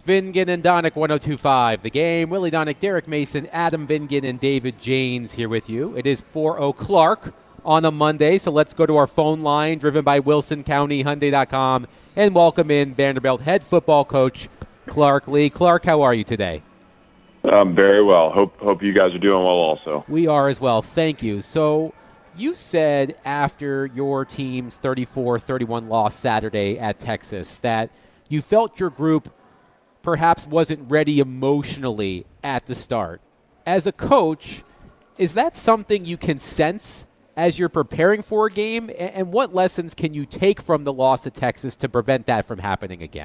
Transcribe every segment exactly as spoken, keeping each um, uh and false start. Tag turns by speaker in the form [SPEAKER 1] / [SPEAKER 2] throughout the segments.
[SPEAKER 1] Vingan and Donick, one oh two point five. The Game. Willie Donick, Derek Mason, Adam Vingan, and David Janes here with you. It is four oh Clark on a Monday, so let's go to our phone line, driven by Wilson County Hyundai dot com, and welcome in Vanderbilt head football coach Clark Lea. Clark, how are you today?
[SPEAKER 2] Um, very well. Hope hope you guys are doing well also.
[SPEAKER 1] We are as well. Thank you. So you said after your team's thirty-four thirty-one loss Saturday at Texas that you felt your group perhaps wasn't ready emotionally at the start. As a coach, is that something you can sense as you're preparing for a game? And what lessons can you take from the loss of Texas to prevent that from happening again?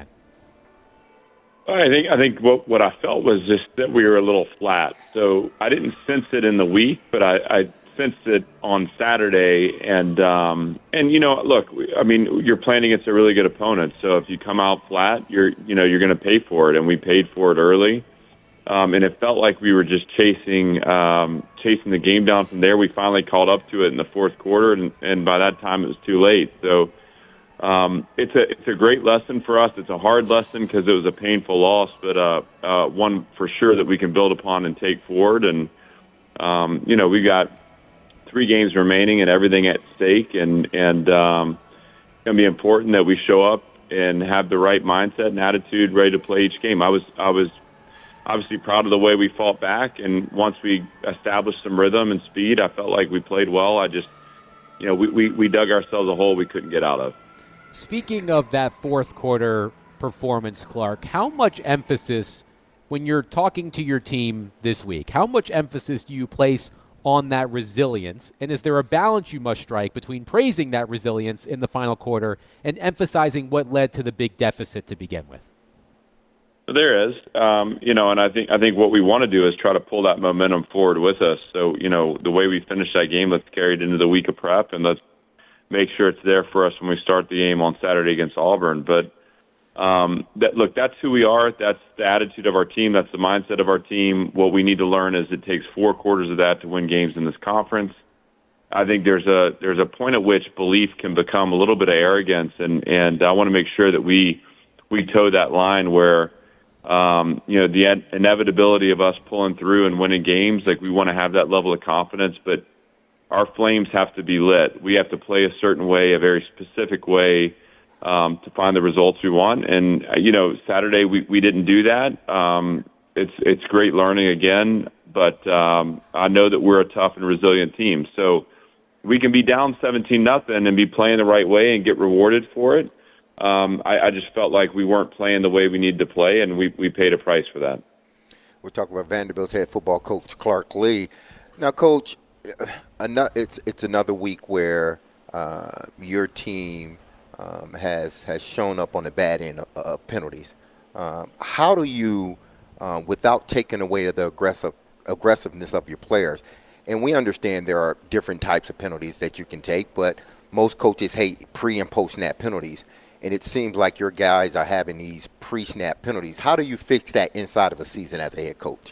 [SPEAKER 2] I think I think what what I felt was just that we were a little flat. So I didn't sense it in the week, but I, I sensed it on Saturday. And um, and you know, look, I mean, you're playing against a really good opponent. So if you come out flat, you're you know you're going to pay for it, and we paid for it early. Um, and it felt like we were just chasing um, chasing the game down from there. We finally caught up to it in the fourth quarter, and, and by that time it was too late. So. Um, it's a it's a great lesson for us. It's a hard lesson because it was a painful loss, but uh, uh, one for sure that we can build upon and take forward. And um, you know, we got three games remaining and everything at stake, and and um, it's gonna be important that we show up and have the right mindset and attitude, ready to play each game. I was I was obviously proud of the way we fought back, and once we established some rhythm and speed, I felt like we played well. I just you know we we, we dug ourselves a hole we couldn't get out of.
[SPEAKER 1] Speaking of that fourth quarter performance, Clark, how much emphasis, when you're talking to your team this week, how much emphasis do you place on that resilience? And is there a balance you must strike between praising that resilience in the final quarter and emphasizing what led to the big deficit to begin with?
[SPEAKER 2] There is, um, you know, and I think I think what we want to do is try to pull that momentum forward with us. So, you know, the way we finish that game, let's carry it into the week of prep, and let's make sure it's there for us when we start the game on Saturday against Auburn. But um, that, look, that's who we are. That's the attitude of our team. That's the mindset of our team. What we need to learn is it takes four quarters of that to win games in this conference. I think there's a there's a point at which belief can become a little bit of arrogance, and, and I want to make sure that we we toe that line where um, you know the inevitability of us pulling through and winning games. Like, we want to have that level of confidence, but our flames have to be lit. We have to play a certain way, a very specific way, um, to find the results we want. And, uh, you know, Saturday we, we didn't do that. Um, it's it's great learning again, but um, I know that we're a tough and resilient team. So we can be down seventeen nothing and be playing the right way and get rewarded for it. Um, I, I just felt like we weren't playing the way we needed to play, and we, we paid a price for that.
[SPEAKER 3] We're talking about Vanderbilt's head football coach, Clark Lea. Now, Coach, it's it's another week where uh, your team um, has has shown up on the bad end of, of penalties. Um, how do you, uh, without taking away the aggressive aggressiveness of your players, and we understand there are different types of penalties that you can take, but most coaches hate pre and post snap penalties, and it seems like your guys are having these pre snap penalties. How do you fix that inside of a season as a head coach?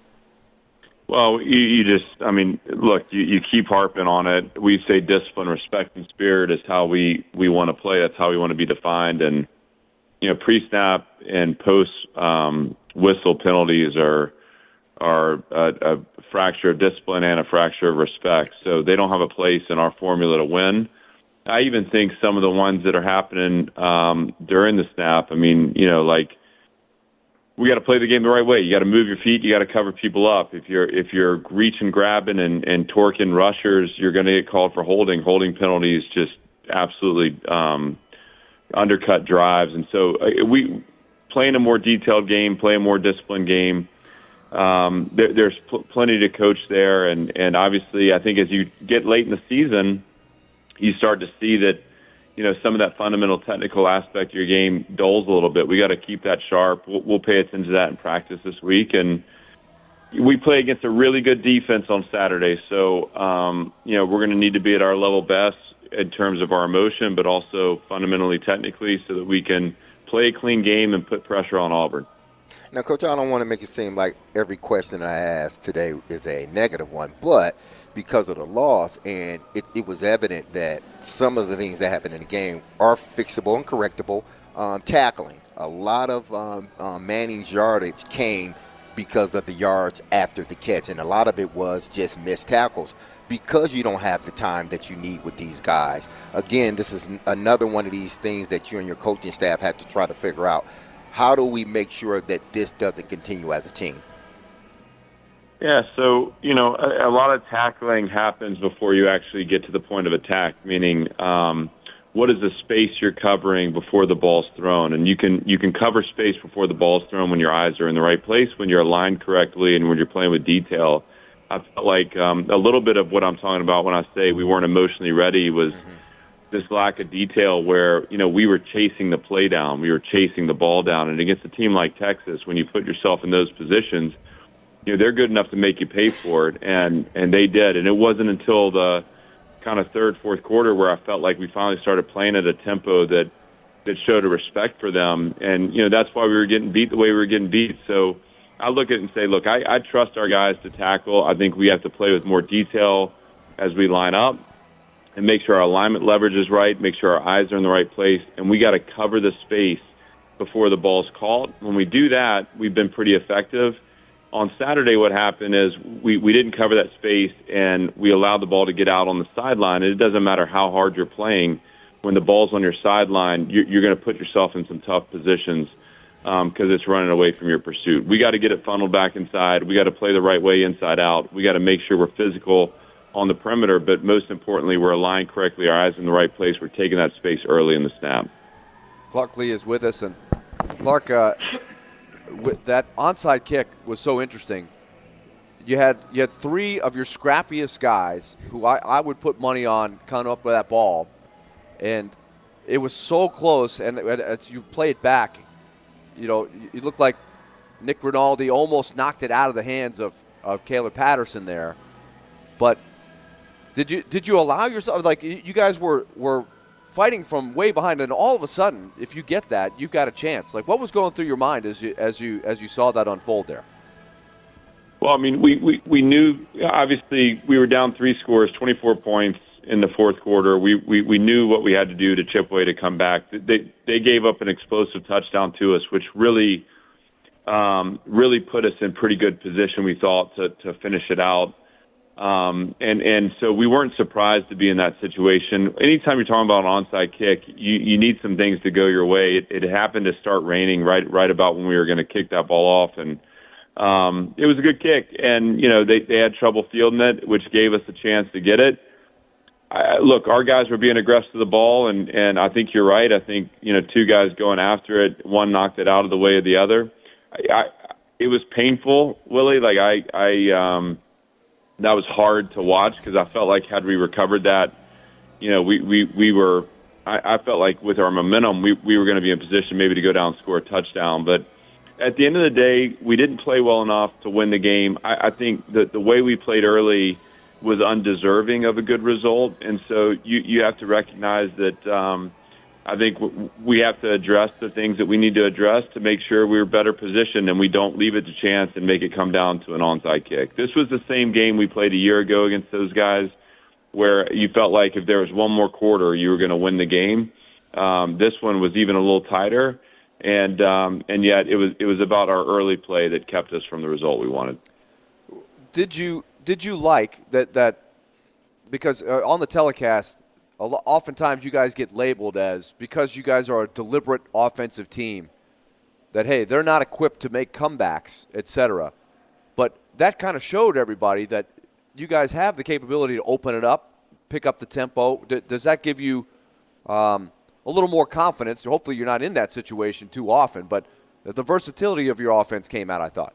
[SPEAKER 2] Well, you, you just, I mean, look, you, you keep harping on it. We say discipline, respect, and spirit is how we, we want to play. That's how we want to be defined. And, you know, pre-snap and post-whistle um, penalties are are a, a fracture of discipline and a fracture of respect. So they don't have a place in our formula to win. I even think some of the ones that are happening um, during the snap, I mean, you know, like, we got to play the game the right way. You got to move your feet. You got to cover people up. If you're if you're reaching, grabbing, and, and torquing rushers, you're going to get called for holding. Holding penalties just absolutely um, undercut drives. And so uh, we playing a more detailed game, play a more disciplined game. Um, there, there's pl- plenty to coach there, and and obviously, I think as you get late in the season, you start to see that, you know, some of that fundamental technical aspect of your game dulls a little bit. We got to keep that sharp. We'll, we'll pay attention to that in practice this week. And we play against a really good defense on Saturday. So, um, you know, we're going to need to be at our level best in terms of our emotion, but also fundamentally technically, so that we can play a clean game and put pressure on Auburn.
[SPEAKER 3] Now, Coach, I don't want to make it seem like every question I asked today is a negative one, but because of the loss, and it, it was evident that some of the things that happened in the game are fixable and correctable. Um, tackling, a lot of um, uh, Manning's yardage came because of the yards after the catch, and a lot of it was just missed tackles because you don't have the time that you need with these guys. Again, this is n- another one of these things that you and your coaching staff have to try to figure out. How do we make sure that this doesn't continue as a team?
[SPEAKER 2] Yeah, so, you know, a, a lot of tackling happens before you actually get to the point of attack, meaning um, what is the space you're covering before the ball's thrown? And you can you can cover space before the ball's thrown when your eyes are in the right place, when you're aligned correctly, and when you're playing with detail. I felt like um, a little bit of what I'm talking about when I say we weren't emotionally ready was mm-hmm. this lack of detail where, you know, we were chasing the play down. We were chasing the ball down. And against a team like Texas, when you put yourself in those positions, you know, they're good enough to make you pay for it, and, and they did. And it wasn't until the kind of third, fourth quarter where I felt like we finally started playing at a tempo that, that showed a respect for them. And, you know, that's why we were getting beat the way we were getting beat. So I look at it and say, look, I, I trust our guys to tackle. I think we have to play with more detail as we line up and make sure our alignment leverage is right, make sure our eyes are in the right place, and we got to cover the space before the ball's called. When we do that, we've been pretty effective. On Saturday, what happened is we, we didn't cover that space, and we allowed the ball to get out on the sideline. And it doesn't matter how hard you're playing. When the ball's on your sideline, you're, you're going to put yourself in some tough positions because um, it's running away from your pursuit. We got to get it funneled back inside. We got to play the right way inside out. We got to make sure we're physical on the perimeter, but most importantly, we're aligned correctly, our eyes in the right place. We're taking that space early in the snap.
[SPEAKER 4] Clark Lea is with us, and Clark, uh, with that onside kick was so interesting. You had you had three of your scrappiest guys who I, I would put money on coming up with that ball, and it was so close. And as you play it back, you know, you look like Nick Rinaldi almost knocked it out of the hands of, of Caleb Patterson there. But did you did you allow yourself, like you guys were were fighting from way behind, and all of a sudden, if you get that, you've got a chance. Like, what was going through your mind as you as you as you saw that unfold there?
[SPEAKER 2] Well, I mean, we, we, we knew, obviously, we were down three scores, twenty-four points in the fourth quarter. We, we, we knew what we had to do to chip away to come back. They they gave up an explosive touchdown to us, which really um, really put us in pretty good position, we thought, to, to finish it out. Um, and, and so we weren't surprised to be in that situation. Anytime you're talking about an onside kick, you, you need some things to go your way. It, it happened to start raining right right about when we were going to kick that ball off, and um, it was a good kick. And, you know, they, they had trouble fielding it, which gave us a chance to get it. I, look, our guys were being aggressive to the ball, and, and I think you're right. I think, you know, two guys going after it, one knocked it out of the way of the other. I, I, it was painful, Willie. Like, I, I um, that was hard to watch because I felt like had we recovered that, you know, we, we, we were, I, I felt like with our momentum, we, we were going to be in position maybe to go down and score a touchdown. But at the end of the day, we didn't play well enough to win the game. I, I think that the way we played early was undeserving of a good result. And so you, you have to recognize that um, I think w- we have to address the things that we need to address to make sure we're better positioned and we don't leave it to chance and make it come down to an onside kick. This was the same game we played a year ago against those guys where you felt like if there was one more quarter, you were going to win the game. Um, this one was even a little tighter. And um, and yet it was it was about our early play that kept us from the result we wanted.
[SPEAKER 4] Did you did you like that that because uh, on the telecast, a lo- oftentimes you guys get labeled as, because you guys are a deliberate offensive team, that hey, they're not equipped to make comebacks, et cetera. But that kind of showed everybody that you guys have the capability to open it up, pick up the tempo. D- does that give you um, a little more confidence? Hopefully you're not in that situation too often, but the versatility of your offense came out, I thought.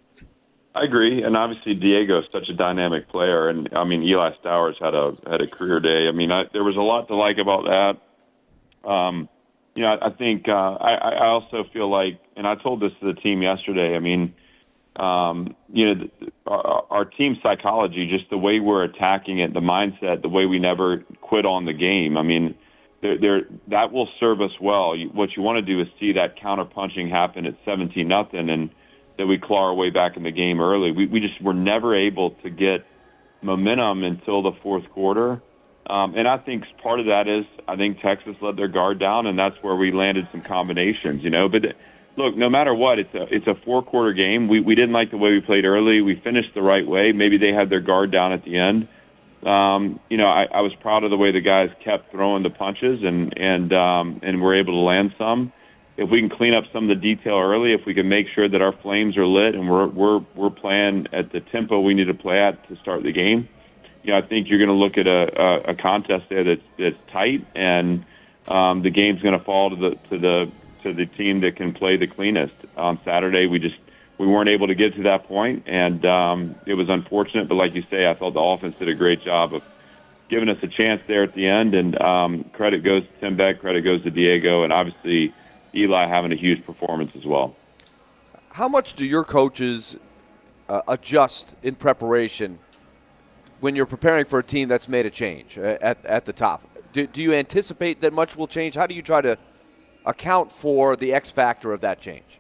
[SPEAKER 2] I agree, and obviously Diego is such a dynamic player, and I mean Eli Stowers had a had a career day. I mean, I, there was a lot to like about that. Um, you know, I, I think uh, I, I also feel like, and I told this to the team yesterday. I mean, um, you know, the, our, our team psychology, just the way we're attacking it, the mindset, the way we never quit on the game. I mean. There, there, that will serve us well. You, what you want to do is see that counter-punching happen at seventeen nothing, and that we claw our way back in the game early. We, we just were never able to get momentum until the fourth quarter. Um, and I think part of that is I think Texas let their guard down, and that's where we landed some combinations, you know. But look, no matter what, it's a it's a four-quarter game. We we didn't like the way we played early. We finished the right way. Maybe they had their guard down at the end. Um, you know, I, I was proud of the way the guys kept throwing the punches, and and um, and were able to land some. If we can clean up some of the detail early, if we can make sure that our flames are lit and we're we're we're playing at the tempo we need to play at to start the game, you know, I think you're going to look at a, a, a contest there that's that's tight, and um, the game's going to fall to the to the to the team that can play the cleanest. On Saturday, we just we weren't able to get to that point, and um, it was unfortunate. But like you say, I thought the offense did a great job of giving us a chance there at the end. And um, credit goes to Tim Beck, credit goes to Diego, and obviously Eli having a huge performance as well.
[SPEAKER 4] How much do your coaches uh, adjust in preparation when you're preparing for a team that's made a change at, at the top? Do, do you anticipate that much will change? How do you try to account for the X factor of that change?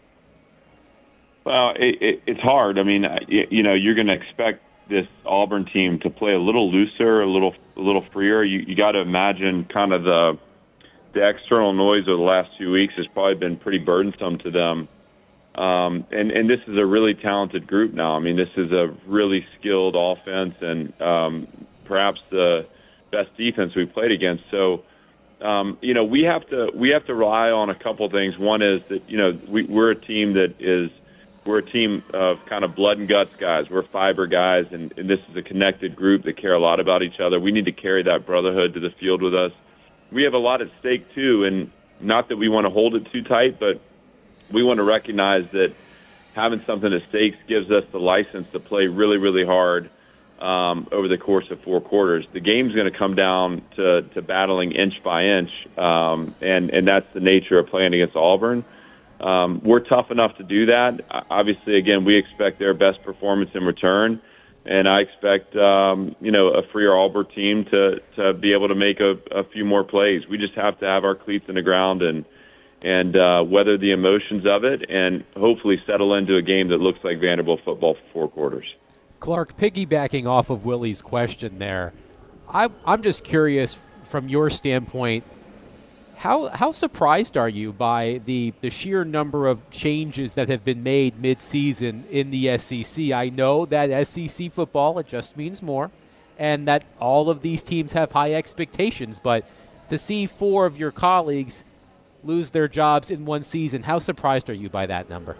[SPEAKER 2] Well, it, it, it's hard. I mean, you, you know, you're going to expect this Auburn team to play a little looser, a little a little freer. You, you got to imagine kind of the the external noise of the last few weeks has probably been pretty burdensome to them. Um, and, and this is a really talented group now. I mean, this is a really skilled offense and um, perhaps the best defense we've played against. So, um, you know, we have to we have to rely on a couple of things. One is that, you know, we, we're a team that is we're a team of kind of blood and guts guys. We're fiber guys, and, and this is a connected group that care a lot about each other. We need to carry that brotherhood to the field with us. We have a lot at stake, too, and not that we want to hold it too tight, but we want to recognize that having something at stake gives us the license to play really, really hard um, over the course of four quarters. The game's going to come down to, to battling inch by inch, um, and, and that's the nature of playing against Auburn. Um, we're tough enough to do that. Obviously, again, we expect their best performance in return. And I expect, um, you know, a freer Auburn team to, to be able to make a, a few more plays. We just have to have our cleats in the ground and and uh, weather the emotions of it and hopefully settle into a game that looks like Vanderbilt football for four quarters.
[SPEAKER 1] Clark, piggybacking off of Willie's question there, I, I'm just curious from your standpoint, How how surprised are you by the, the sheer number of changes that have been made mid-season in the S E C? I know that S E C football, it just means more, and that all of these teams have high expectations, but to see four of your colleagues lose their jobs in one season, how surprised are you by that number?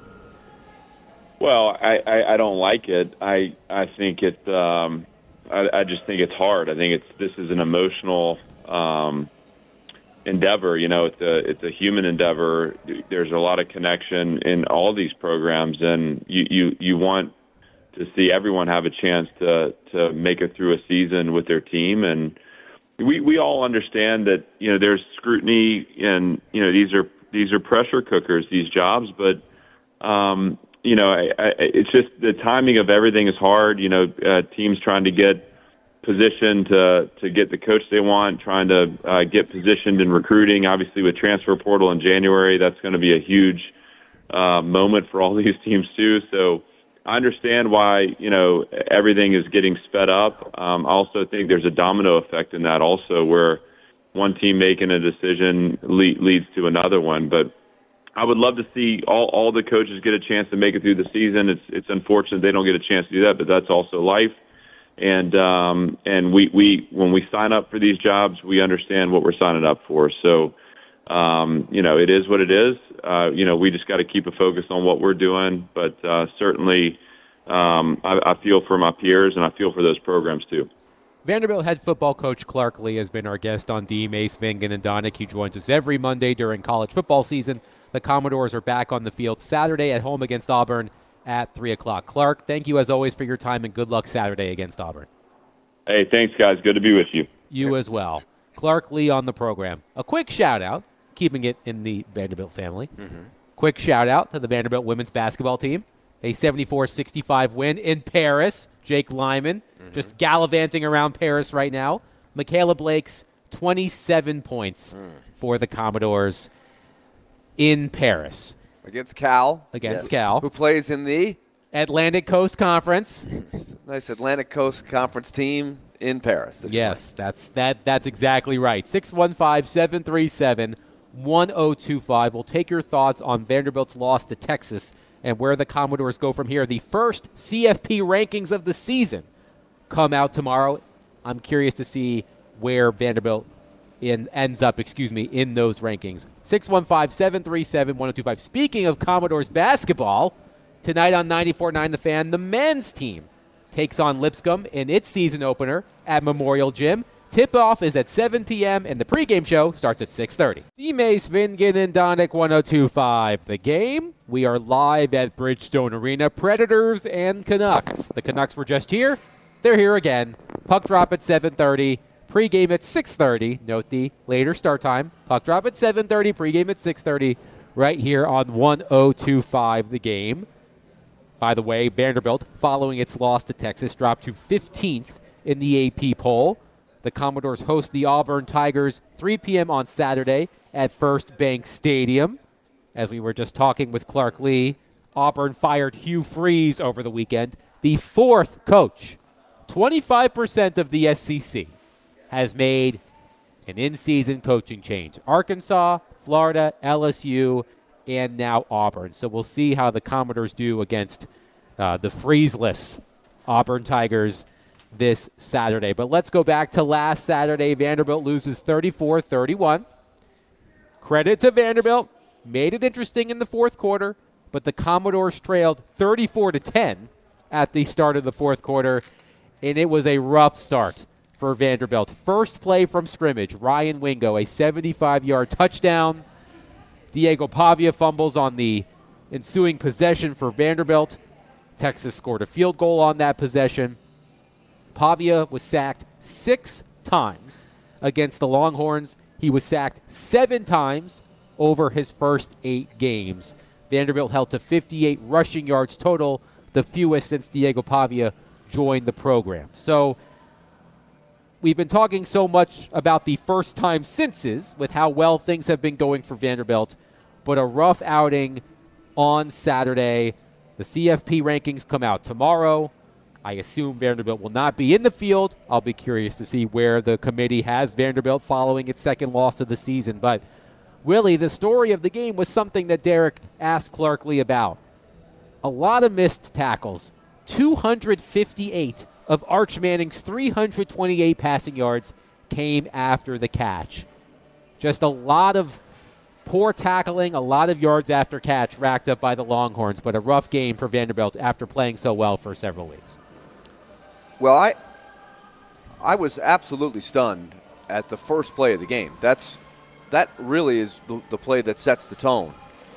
[SPEAKER 2] Well, I, I, I don't like it. I I think it. Um, I, I just think it's hard. I think it's this is an emotional um, endeavor. You know, it's a it's a human endeavor. There's a lot of connection in all these programs, and you, you, you want to see everyone have a chance to to make it through a season with their team. And we we all understand that, you know, there's scrutiny, and you know these are these are pressure cookers, these jobs. But um, you know, I, I, it's just the timing of everything is hard. You know, uh, teams trying to get positioned to to get the coach they want, trying to uh, get positioned in recruiting. Obviously, with transfer portal in January, that's going to be a huge uh, moment for all these teams too. So I understand why, you know, everything is getting sped up. Um, I also think there's a domino effect in that also, where one team making a decision le- leads to another one. But I would love to see all, all the coaches get a chance to make it through the season. It's it's unfortunate they don't get a chance to do that, but that's also life. And um, and we, we when we sign up for these jobs, we understand what we're signing up for. So, um, you know, it is what it is. Uh, you know, we just got to keep a focus on what we're doing. But uh, certainly, um, I, I feel for my peers, and I feel for those programs too.
[SPEAKER 1] Vanderbilt head football coach Clark Lea has been our guest on Deem, Ace, Vingan, and Donick. He joins us every Monday during college football season. The Commodores are back on the field Saturday at home against Auburn at three o'clock. Clark, thank you as always for your time, and good luck Saturday against Auburn.
[SPEAKER 2] Hey, thanks, guys. Good to be with you.
[SPEAKER 1] You as well. Clark Lea on the program. A quick shout-out, keeping it in the Vanderbilt family. Mm-hmm. Quick shout-out to the Vanderbilt women's basketball team. A seventy-four sixty-five win in Paris. Jake Lyman mm-hmm. just gallivanting around Paris right now. Michaela Blake's twenty-seven points mm. for the Commodores in Paris.
[SPEAKER 4] Against Cal.
[SPEAKER 1] Against
[SPEAKER 4] yes.
[SPEAKER 1] Cal.
[SPEAKER 4] Who plays in the
[SPEAKER 1] Atlantic Coast Conference.
[SPEAKER 4] Nice Atlantic Coast Conference team. in Paris.
[SPEAKER 1] Yes, that's that. That's exactly right. six one five, seven three seven, one oh two five. We'll take your thoughts on Vanderbilt's loss to Texas and where the Commodores go from here. The first C F P rankings of the season come out tomorrow. I'm curious to see where Vanderbilt in, ends up, excuse me, in those rankings. six one five, seven three seven, one oh two five. Speaking of Commodores basketball, tonight on ninety-four point nine The Fan, the men's team takes on Lipscomb in its season opener at Memorial Gym. Tip-off is at seven p.m. and the pregame show starts at six thirty. D-Mace, Vingan, and Donick, one oh two five. The game, we are live at Bridgestone Arena. Predators and Canucks. The Canucks were just here. They're here again. Puck drop at seven thirty. Pregame at six thirty. Note the later start time. Puck drop at seven thirty. Pregame at six thirty. Right here on one oh two five The Game. By the way, Vanderbilt, following its loss to Texas, dropped to fifteenth in the A P poll. The Commodores host the Auburn Tigers three p.m. on Saturday at First Bank Stadium. As we were just talking with Clark Lee, Auburn fired Hugh Freeze over the weekend. The fourth coach, twenty-five percent of the S E C, has made an in-season coaching change. Arkansas, Florida, L S U, and now Auburn. So we'll see how the Commodores do against uh, the freezeless Auburn Tigers this Saturday. But let's go back to last Saturday. Vanderbilt loses thirty-four thirty-one. Credit to Vanderbilt. Made it interesting in the fourth quarter, but the Commodores trailed thirty-four to ten at the start of the fourth quarter, and it was a rough start for Vanderbilt. First play from scrimmage, Ryan Wingo, a seventy-five-yard touchdown. Diego Pavia fumbles on the ensuing possession for Vanderbilt. Texas scored a field goal on that possession. Pavia was sacked six times against the Longhorns. He was sacked seven times over his first eight games. Vanderbilt held to fifty-eight rushing yards total, the fewest since Diego Pavia joined the program. So we've been talking so much about the first-time sinces with how well things have been going for Vanderbilt, but a rough outing on Saturday. The C F P rankings come out tomorrow. I assume Vanderbilt will not be in the field. I'll be curious to see where the committee has Vanderbilt following its second loss of the season. But, Willie, the story of the game was something that Derek asked Clark Lee about. A lot of missed tackles. two hundred fifty-eight of Arch Manning's three hundred twenty-eight passing yards came after the catch. Just a lot of poor tackling, a lot of yards after catch racked up by the Longhorns, but a rough game for Vanderbilt after playing so well for several weeks.
[SPEAKER 4] Well, I I was absolutely stunned at the first play of the game. That's that really is the, the play that sets the tone.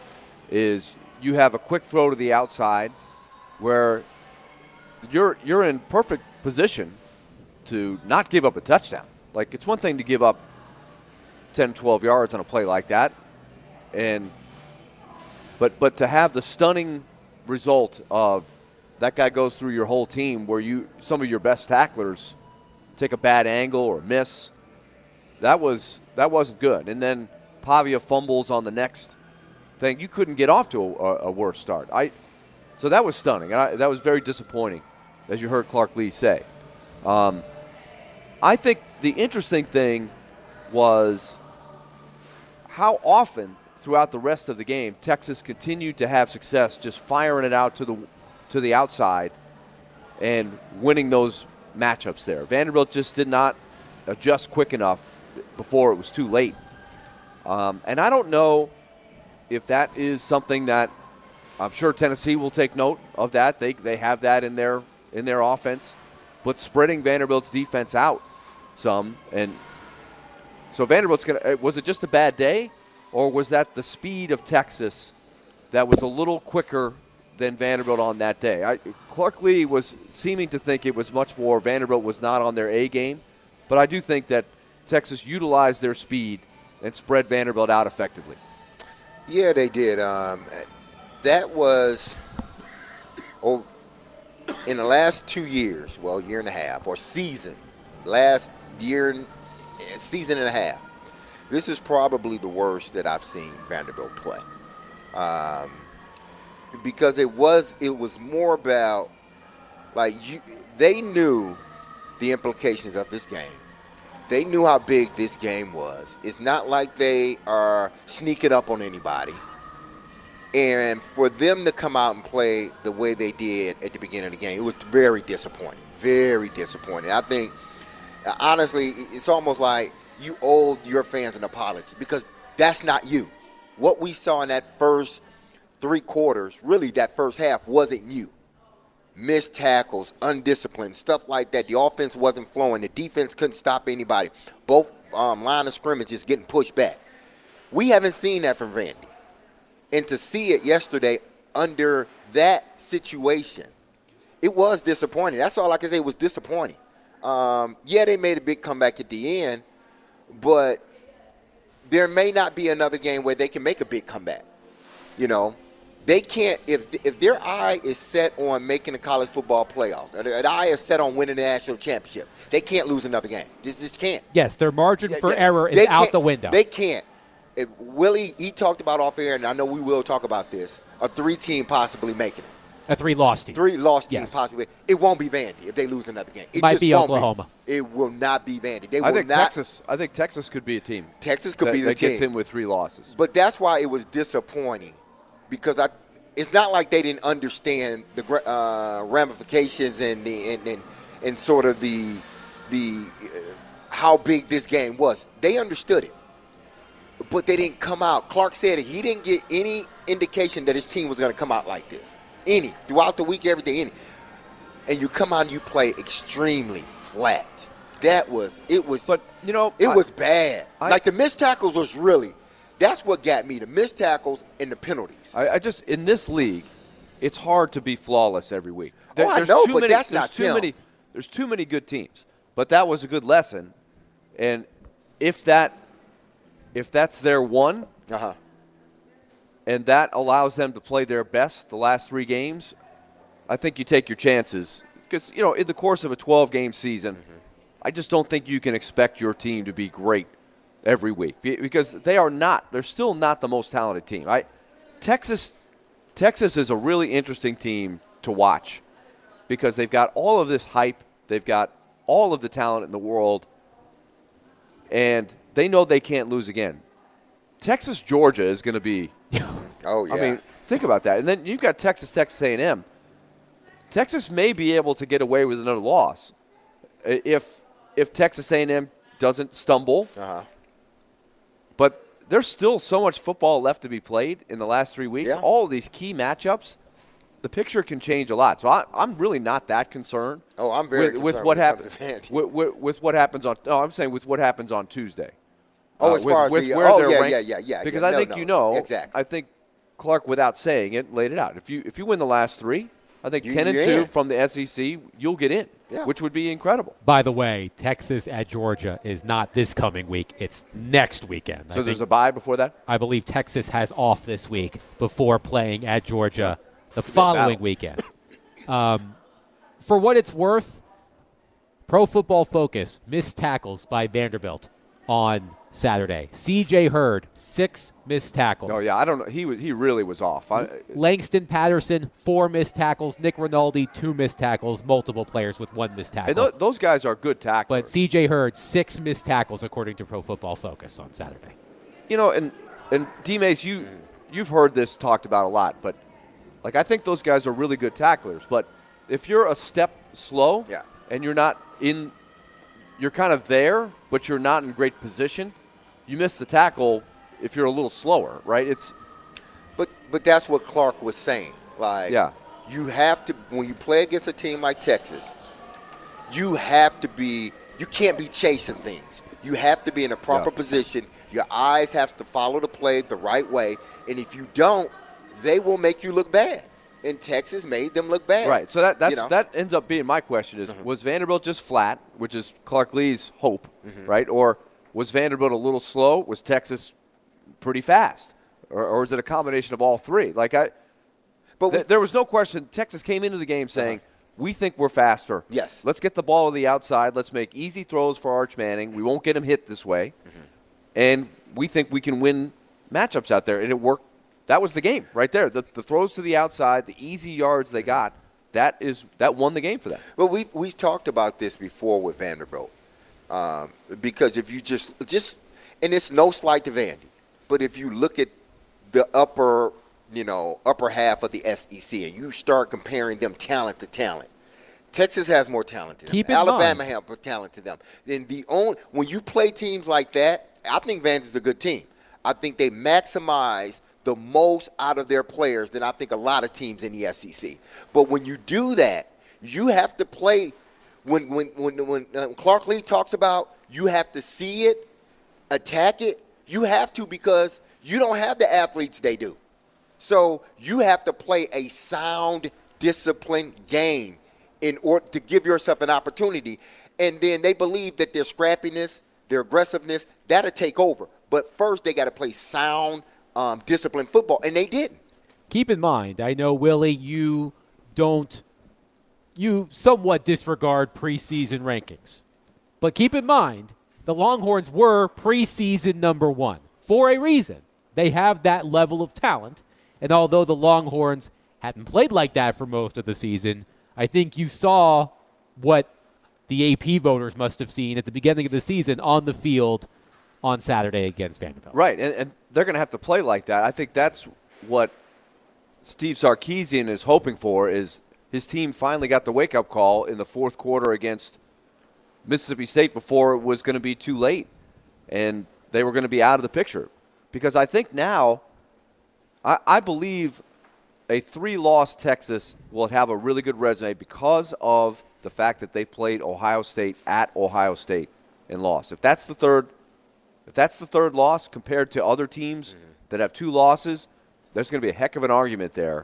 [SPEAKER 4] Is you have a quick throw to the outside where you're you're in perfect position to not give up a touchdown. Like, it's one thing to give up ten, twelve yards on a play like that, and but but to have the stunning result of that guy goes through your whole team where you some of your best tacklers take a bad angle or miss, that was that wasn't good. And then Pavia fumbles on the next thing. You couldn't get off to a, a worse start. I so that was stunning. I, that was very disappointing, as you heard Clark Lee say. Um, I think the interesting thing was how often throughout the rest of the game Texas continued to have success just firing it out to the to the outside and winning those matchups there. Vanderbilt just did not adjust quick enough before it was too late. Um, and I don't know if that is something that I'm sure Tennessee will take note of that. They they have that in their in their offense, but spreading Vanderbilt's defense out some. And so Vanderbilt's going to – was it just a bad day, or was that the speed of Texas that was a little quicker than Vanderbilt on that day? I, Clark Lee was seeming to think it was much more Vanderbilt was not on their A game, but I do think that Texas utilized their speed and spread Vanderbilt out effectively.
[SPEAKER 3] Yeah, they did. Um, that was oh, in the last two years, well, year and a half, or season, last year, season and a half, this is probably the worst that I've seen Vanderbilt play. Um, because it was it was more about, like, you, they knew the implications of this game. They knew how big this game was. It's not like they are sneaking up on anybody. And for them to come out and play the way they did at the beginning of the game, it was very disappointing. Very disappointing. I think, honestly, it's almost like you owe your fans an apology because that's not you. What we saw in that first three quarters, really that first half, wasn't you. Missed tackles, undisciplined, stuff like that. The offense wasn't flowing. The defense couldn't stop anybody. Both um, line of scrimmages getting pushed back. We haven't seen that from Vandy. And to see it yesterday under that situation, it was disappointing. That's all I can say. It was disappointing. Um, yeah, they made a big comeback at the end, but there may not be another game where they can make a big comeback. You know, they can't, if if their eye is set on making the college football playoffs, or their eye is set on winning the national championship, they can't lose another game. Just, just can't.
[SPEAKER 1] Yes, their margin for
[SPEAKER 3] They-
[SPEAKER 1] error is
[SPEAKER 3] they
[SPEAKER 1] out
[SPEAKER 3] can't-
[SPEAKER 1] the window.
[SPEAKER 3] They can't. If Willie, he talked about off air, and I know we will talk about this, a three-team possibly making it.
[SPEAKER 1] A three-loss team.
[SPEAKER 3] Three lost teams
[SPEAKER 1] Yes.
[SPEAKER 3] possibly. It won't be Vandy if they lose another game. It
[SPEAKER 1] Might
[SPEAKER 3] just
[SPEAKER 1] be
[SPEAKER 3] won't
[SPEAKER 1] Oklahoma.
[SPEAKER 3] It will not be Vandy. They will
[SPEAKER 4] I think
[SPEAKER 3] not.
[SPEAKER 4] Texas. I think Texas could be a team.
[SPEAKER 3] Texas could
[SPEAKER 4] that,
[SPEAKER 3] be the
[SPEAKER 4] that
[SPEAKER 3] team.
[SPEAKER 4] gets in with three losses.
[SPEAKER 3] But that's why it was disappointing, because I. It's not like they didn't understand the gra- uh, ramifications and the and, and and sort of the the uh, how big this game was. They understood it, but they didn't come out. Clark said it. He didn't get any indication that his team was going to come out like this. Any throughout the week, everything. Any, and you come out and you play extremely flat. That was it. Was
[SPEAKER 4] But you know,
[SPEAKER 3] it
[SPEAKER 4] I-
[SPEAKER 3] was bad.
[SPEAKER 4] I-
[SPEAKER 3] like the missed tackles was really. That's what got me, the missed tackles and the penalties.
[SPEAKER 4] I, I just in this league, it's hard to be flawless every week.
[SPEAKER 3] Oh, I know,
[SPEAKER 4] too
[SPEAKER 3] but
[SPEAKER 4] many,
[SPEAKER 3] that's
[SPEAKER 4] there's
[SPEAKER 3] not
[SPEAKER 4] too
[SPEAKER 3] them.
[SPEAKER 4] many. There's too many good teams. But that was a good lesson, and if that, if that's their one,
[SPEAKER 3] Uh-huh.
[SPEAKER 4] and that allows them to play their best the last three games, I think you take your chances. Because you know, in the course of a twelve-game season,
[SPEAKER 3] Mm-hmm.
[SPEAKER 4] I just don't think you can expect your team to be great every week Be- because they are not. They're still not the most talented team. I, Texas, Texas is a really interesting team to watch because they've got all of this hype. They've got all of the talent in the world, and they know they can't lose again. Texas, Georgia is going to be.
[SPEAKER 3] Oh, yeah.
[SPEAKER 4] I mean, think about that. And then you've got Texas, Texas A and M. Texas may be able to get away with another loss if if Texas A and M doesn't stumble.
[SPEAKER 3] uh-huh.
[SPEAKER 4] But there's still so much football left to be played in the last three weeks.
[SPEAKER 3] Yeah.
[SPEAKER 4] All of these key matchups, the picture can change a lot. So I, I'm really not that concerned.
[SPEAKER 3] Oh, I'm very
[SPEAKER 4] with, with
[SPEAKER 3] concerned
[SPEAKER 4] what
[SPEAKER 3] when it
[SPEAKER 4] happens
[SPEAKER 3] comes to Vandy.
[SPEAKER 4] with, with, with what happens on. No, I'm saying with what happens on Tuesday.
[SPEAKER 3] Oh,
[SPEAKER 4] Uh,
[SPEAKER 3] as
[SPEAKER 4] with,
[SPEAKER 3] far as
[SPEAKER 4] with
[SPEAKER 3] the-
[SPEAKER 4] where
[SPEAKER 3] oh,
[SPEAKER 4] they're
[SPEAKER 3] yeah,
[SPEAKER 4] ranked.
[SPEAKER 3] yeah, yeah, yeah,
[SPEAKER 4] Because
[SPEAKER 3] yeah.
[SPEAKER 4] I
[SPEAKER 3] No,
[SPEAKER 4] think
[SPEAKER 3] no.
[SPEAKER 4] you know.
[SPEAKER 3] Exactly.
[SPEAKER 4] I think Clark, without saying it, laid it out. If you if you win the last three, I think
[SPEAKER 3] You-
[SPEAKER 4] ten and
[SPEAKER 3] you're
[SPEAKER 4] two
[SPEAKER 3] in.
[SPEAKER 4] from the S E C, you'll get in,
[SPEAKER 3] Yeah.
[SPEAKER 4] which would be incredible.
[SPEAKER 1] By the way, Texas at Georgia is not this coming week. It's next weekend. I
[SPEAKER 4] So there's
[SPEAKER 1] think-
[SPEAKER 4] a bye before that.
[SPEAKER 1] I believe Texas has off this week before playing at Georgia the following
[SPEAKER 4] battle.
[SPEAKER 1] weekend. Um, for what it's worth, Pro Football Focus missed tackles by Vanderbilt on Saturday. C J Hurd, six missed tackles.
[SPEAKER 4] Oh yeah, I don't know. He was he really was off. I,
[SPEAKER 1] Langston Patterson, four missed tackles. Nick Rinaldi, two missed tackles. Multiple players with one missed tackle.
[SPEAKER 4] and th- those guys are good tacklers.
[SPEAKER 1] But C J Hurd, six missed tackles according to Pro Football Focus on Saturday.
[SPEAKER 4] you know, and and D-Mace, you you've heard this talked about a lot, but like I think those guys are really good tacklers. But if you're a step slow,
[SPEAKER 3] Yeah.
[SPEAKER 4] and you're not in, you're kind of there, but you're not in great position, you miss the tackle if you're a little slower, right? It's
[SPEAKER 3] But but that's what Clark was saying. Like,
[SPEAKER 4] Yeah.
[SPEAKER 3] you have to, when you play against a team like Texas, you have to be, you can't be chasing things. You have to be in a proper
[SPEAKER 4] Yeah.
[SPEAKER 3] position. Your eyes have to follow the play the right way. And if you don't, they will make you look bad. And Texas made them look bad.
[SPEAKER 4] right. So that that's,
[SPEAKER 3] You know?
[SPEAKER 4] that ends up being my question: is was Vanderbilt just flat, which is Clark Lee's hope,
[SPEAKER 3] Mm-hmm.
[SPEAKER 4] right? Or was Vanderbilt a little slow? Was Texas pretty fast, or, or is it a combination of all three? Like I.
[SPEAKER 3] But
[SPEAKER 4] Th- there was no question. Texas came into the game saying, we think we're faster.
[SPEAKER 3] Yes.
[SPEAKER 4] Let's get the ball to the outside. Let's make easy throws for Arch Manning. We won't get him hit this way. And we think we can win matchups out there. And it worked. That was the game right there. The, the throws to the outside, the easy yards they got that is that won the game for them.
[SPEAKER 3] Well, we've, we've talked about this before with Vanderbilt. Um, because if you just, just, and it's no slight to Vandy, but if you look at the upper, you know, upper half of the S E C and you start comparing them talent to talent, Texas has more talent to them.
[SPEAKER 1] Keep in
[SPEAKER 3] Alabama
[SPEAKER 1] mind.
[SPEAKER 3] has more talent to them. Then the only, when you play teams like that, I think Vandy's a good team. I think they maximize the most out of their players than I think a lot of teams in the S E C. But when you do that, you have to play. When when when when uh, Clark Lee talks about you have to see it, attack it, you have to because you don't have the athletes they do. So you have to play a sound, disciplined game in order to give yourself an opportunity. And then they believe that their scrappiness, their aggressiveness, that'll take over. But first they got to play sound, um, disciplined football, and they didn't.
[SPEAKER 1] Keep in mind, I know, Willie, you don't – you somewhat disregard preseason rankings. But keep in mind, the Longhorns were preseason number one for a reason. They have that level of talent. And although the Longhorns hadn't played like that for most of the season, I think you saw what the A P voters must have seen at the beginning of the season on the field on Saturday against Vanderbilt.
[SPEAKER 4] Right, and, and they're going to have to play like that. I think that's what Steve Sarkisian is hoping for is his team finally got the wake-up call in the fourth quarter against Mississippi State before it was going to be too late, and they were going to be out of the picture. Because I think now, I, I believe a three-loss Texas will have a really good resume because of the fact that they played Ohio State at Ohio State and lost. If that's the third, if that's the third loss compared to other teams mm-hmm. that have two losses, there's going to be a heck of an argument there.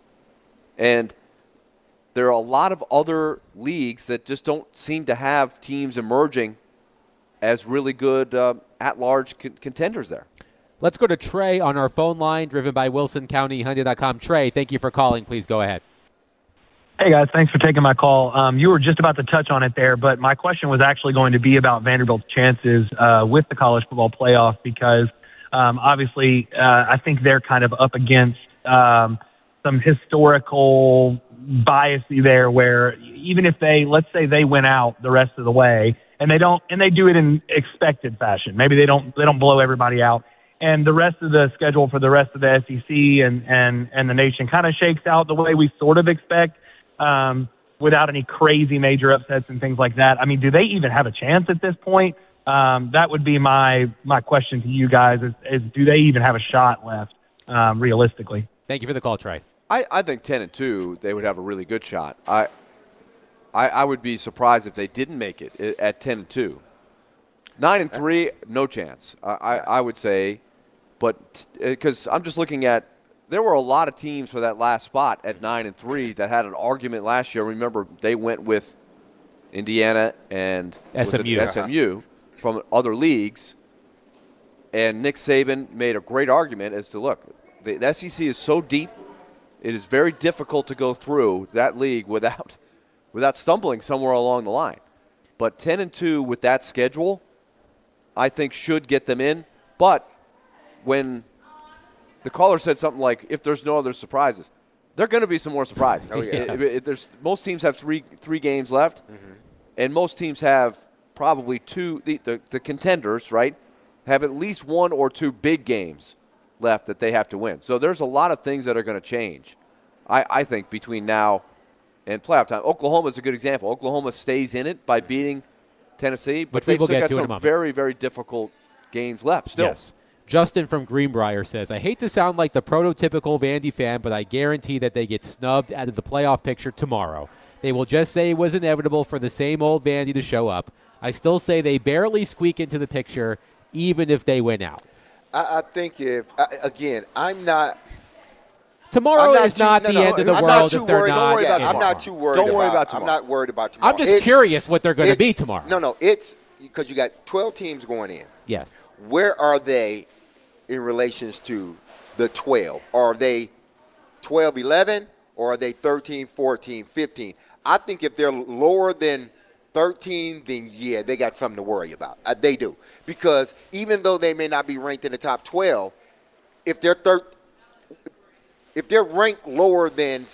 [SPEAKER 4] And there are a lot of other leagues that just don't seem to have teams emerging as really good uh, at-large con- contenders there.
[SPEAKER 1] Let's go to Trey on our phone line, driven by Wilson County Hyundai dot com. Trey, thank you for calling. Please go ahead.
[SPEAKER 5] Hey, guys. Thanks for taking my call. Um, you were just about to touch on it there, but my question was actually going to be about Vanderbilt's chances uh, with the college football playoff because um, obviously uh, I think they're kind of up against um, some historical bias there where even if they, let's say they win out the rest of the way and they don't, and they do it in expected fashion, maybe they don't, they don't blow everybody out. And the rest of the schedule for the rest of the S E C and, and, and the nation kind of shakes out the way we sort of expect um, without any crazy major upsets and things like that. I mean, do they even have a chance at this point? Um, that would be my my question to you guys is, is do they even have a shot left um, realistically?
[SPEAKER 1] Thank you for the call, Trey.
[SPEAKER 4] I, I think ten and two, they would have a really good shot. I, I I would be surprised if they didn't make it at ten and two. nine and three, no chance. I, I, I would say, but because I'm just looking at, there were a lot of teams for that last spot at nine and three that had an argument last year. Remember, they went with Indiana and
[SPEAKER 1] S M U,
[SPEAKER 4] S M U from other leagues, and Nick Saban made a great argument as to look, the, the S E C is so deep. It is very difficult to go through that league without without stumbling somewhere along the line. But ten and two with that schedule, I think should get them in. But when the caller said something like, if there's no other surprises, there are going to be some more surprises.
[SPEAKER 3] Oh, yeah.
[SPEAKER 4] It- it- there's, most teams have three three games left, mm-hmm. and most teams have probably two, the, the, the contenders, right, have at least one or two big games left that they have to win. So there's a lot of things that are going to change, I, I think, between now and playoff time. Oklahoma is a good example. Oklahoma stays in it by beating Tennessee, but
[SPEAKER 1] Which we
[SPEAKER 4] they've
[SPEAKER 1] will
[SPEAKER 4] still
[SPEAKER 1] get
[SPEAKER 4] got
[SPEAKER 1] to in a
[SPEAKER 4] some
[SPEAKER 1] moment.
[SPEAKER 4] very, very difficult games left still.
[SPEAKER 1] Yes. Justin from Greenbrier says, I hate to sound like the prototypical Vandy fan, but I guarantee that they get snubbed out of the playoff picture tomorrow. They will just say it was inevitable for the same old Vandy to show up. I still say they barely squeak into the picture, even if they win out.
[SPEAKER 3] I, I think if, I, again, I'm not.
[SPEAKER 1] Tomorrow
[SPEAKER 3] I'm not
[SPEAKER 1] is
[SPEAKER 3] too,
[SPEAKER 1] not
[SPEAKER 3] no,
[SPEAKER 1] the
[SPEAKER 3] no,
[SPEAKER 1] end of the
[SPEAKER 3] I'm
[SPEAKER 1] world
[SPEAKER 3] not too
[SPEAKER 1] if they're
[SPEAKER 3] worried.
[SPEAKER 1] not.
[SPEAKER 4] Don't worry about
[SPEAKER 3] yeah, I'm
[SPEAKER 4] tomorrow.
[SPEAKER 3] not too worried
[SPEAKER 4] Don't worry
[SPEAKER 3] about,
[SPEAKER 4] about tomorrow.
[SPEAKER 3] I'm not worried about tomorrow.
[SPEAKER 1] I'm just
[SPEAKER 3] It's-
[SPEAKER 1] curious what they're going to
[SPEAKER 3] it's-
[SPEAKER 1] be tomorrow.
[SPEAKER 3] No, no, it's because you got twelve teams going in.
[SPEAKER 1] Yes.
[SPEAKER 3] Where are they in relations to the twelve? Are they twelve eleven or are they thirteen fourteen fifteen? I think if they're lower than thirteen, then yeah, they got something to worry about. Uh, they do. Because even though they may not be ranked in the top twelve, if they're thir- if they're ranked lower than, say,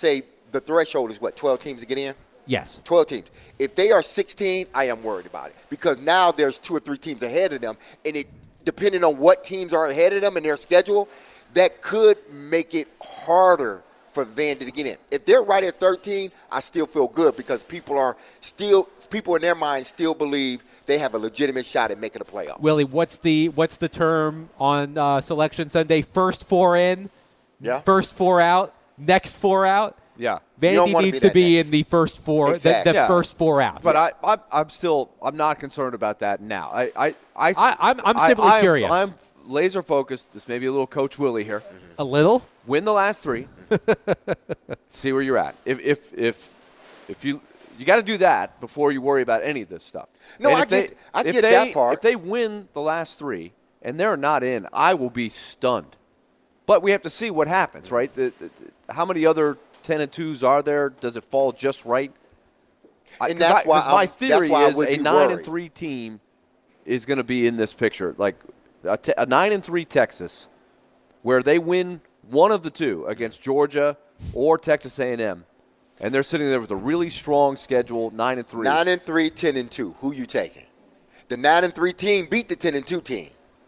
[SPEAKER 3] the threshold is what, twelve teams to get in?
[SPEAKER 1] Yes.
[SPEAKER 3] twelve teams. If they are sixteen, I am worried about it because now there's two or three teams ahead of them, and it depending on what teams are ahead of them and their schedule, that could make it harder for Vandy to get in. If they're right at thirteen, I still feel good because people are still people in their minds still believe they have a legitimate shot at making a playoff.
[SPEAKER 1] Willie, what's the what's the term on uh, Selection Sunday? First four in,
[SPEAKER 3] Yeah.
[SPEAKER 1] first four out, next four out.
[SPEAKER 4] Yeah.
[SPEAKER 1] Vandy needs
[SPEAKER 3] be
[SPEAKER 1] to be
[SPEAKER 3] next.
[SPEAKER 1] in the first four,
[SPEAKER 3] Exactly.
[SPEAKER 1] the, the
[SPEAKER 4] Yeah.
[SPEAKER 1] first four out.
[SPEAKER 4] But I, I, I'm still, I'm not concerned about that now. I, I, I,
[SPEAKER 1] I- I'm- I'm
[SPEAKER 4] I-
[SPEAKER 1] simply
[SPEAKER 4] I'm-
[SPEAKER 1] curious.
[SPEAKER 4] I'm laser focused. This may be a little Coach Willie here.
[SPEAKER 1] a little.
[SPEAKER 4] Win the last three. See where you're at. If, if, if, if you, you got to do that before you worry about any of this stuff.
[SPEAKER 3] No,
[SPEAKER 4] And
[SPEAKER 3] I
[SPEAKER 4] if they-
[SPEAKER 3] get- I
[SPEAKER 4] if
[SPEAKER 3] get
[SPEAKER 4] they-
[SPEAKER 3] that part.
[SPEAKER 4] If they win the last three and they're not in, I will be stunned. But we have to see what happens, right? The, the, the- how many other ten and twos are there? Does it fall just right? I-
[SPEAKER 3] And
[SPEAKER 4] 'cause
[SPEAKER 3] that's
[SPEAKER 4] I-
[SPEAKER 3] why
[SPEAKER 4] 'cause my
[SPEAKER 3] I'm-
[SPEAKER 4] theory
[SPEAKER 3] that's why I
[SPEAKER 4] is
[SPEAKER 3] would
[SPEAKER 4] a
[SPEAKER 3] be
[SPEAKER 4] nine and
[SPEAKER 3] worried.
[SPEAKER 4] three team is going to be in this picture, like a, te- a nine and three Texas, where they win one of the two against Georgia or Texas A and M, and they're sitting there with a really strong schedule, nine and three.
[SPEAKER 3] Nine and three, ten and two. Who you taking? The nine and three team beat the ten and two team.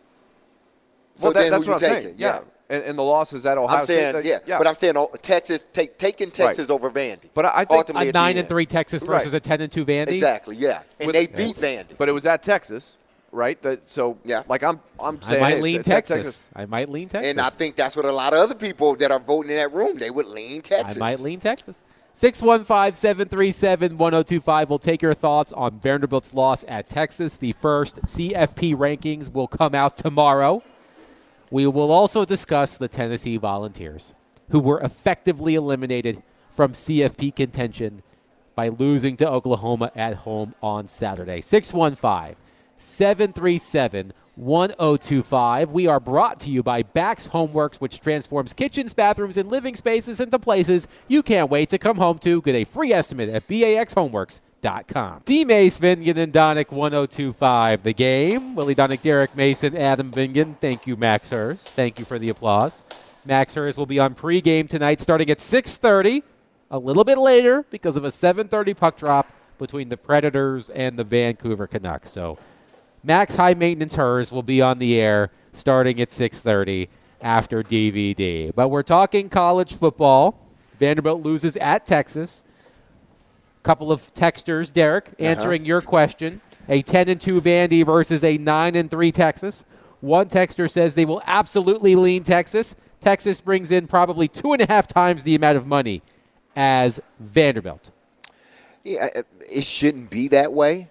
[SPEAKER 3] So
[SPEAKER 4] well, that,
[SPEAKER 3] then
[SPEAKER 4] that's
[SPEAKER 3] who
[SPEAKER 4] what
[SPEAKER 3] you
[SPEAKER 4] I'm
[SPEAKER 3] taking?
[SPEAKER 4] saying. Yeah, and, and the losses at Ohio
[SPEAKER 3] I'm saying,
[SPEAKER 4] State.
[SPEAKER 3] yeah, but I'm saying oh, Texas take, taking Texas
[SPEAKER 4] Right.
[SPEAKER 3] over Vandy.
[SPEAKER 4] But I- I think
[SPEAKER 3] Ultimately
[SPEAKER 1] A
[SPEAKER 3] at the
[SPEAKER 1] nine and
[SPEAKER 3] end.
[SPEAKER 1] three Texas versus
[SPEAKER 4] Right.
[SPEAKER 1] a ten and two Vandy.
[SPEAKER 3] Exactly, yeah, and
[SPEAKER 4] With-
[SPEAKER 3] they beat Vandy.
[SPEAKER 4] But it was at Texas, right? That so
[SPEAKER 3] Yeah.
[SPEAKER 4] like I'm I'm
[SPEAKER 1] I
[SPEAKER 4] saying
[SPEAKER 1] might
[SPEAKER 4] hey,
[SPEAKER 1] lean
[SPEAKER 4] it's at
[SPEAKER 1] Texas. I might lean Texas.
[SPEAKER 3] And I think that's what a lot of other people that are voting in that room, they would lean Texas.
[SPEAKER 1] I might lean Texas. six one five, seven three seven, one oh two five. We'll take your thoughts on Vanderbilt's loss at Texas. The first C F P rankings will come out tomorrow. We will also discuss the Tennessee Volunteers, who were effectively eliminated from C F P contention by losing to Oklahoma at home on Saturday. six one five, seven three seven, one oh two five. We are brought to you by Bax Homeworks, which transforms kitchens, bathrooms, and living spaces into places you can't wait to come home to. Get a free estimate at bax homeworks dot com. D. Mace, Vingan, and Donick, one oh two five. The game. Willie Donick, Derek Mason, Adam Vingan. Thank you, Max Hurst. Thank you for the applause. Max Hurst will be on pregame tonight starting at six thirty. A little bit later because of a seven thirty puck drop between the Predators and the Vancouver Canucks. So Max High Maintenance Hers will be on the air starting at six thirty after D V D. But we're talking college football. Vanderbilt loses at Texas. Couple of texters, Derek, answering your question. A ten and two Vandy versus a nine and three Texas. One texter says they will absolutely lean Texas. Texas brings in probably two and a half times the amount of money as Vanderbilt.
[SPEAKER 3] Yeah, it shouldn't be that way.